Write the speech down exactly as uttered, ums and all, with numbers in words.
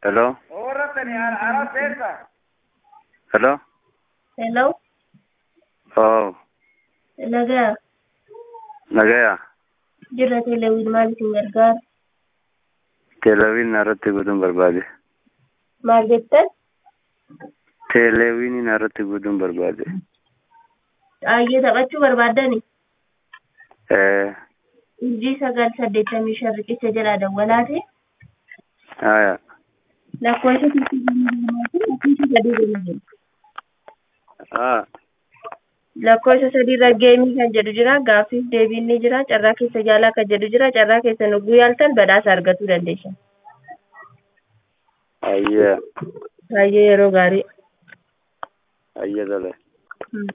Hello? Hello? Hello, Oh, nagaa nagaya. jirra teleewwiin maal isin gargaara? Teleewwiin irratti guutuun barbaade. Maal jettan? Teleewwiin irratti guutuun barbaade. Xaayyee taphachuu barbaaddani? Eh, Urjii sagal saddeettamii shan riqicha jalaa dawwalaati. aya. Lakkoofsa lakkoofsa sadii irra Ah, lakkoofsa sadii irra geemii kan jedhu jira. Gaaffiif deebiin ni jira. Carraa keessa jaalaa kan jedhu jira. Carraa keessa nugguu yaaltan badhaasa argachuu dandeessan. ayya. Xaayyee yeroo gaarii. Ayya dole.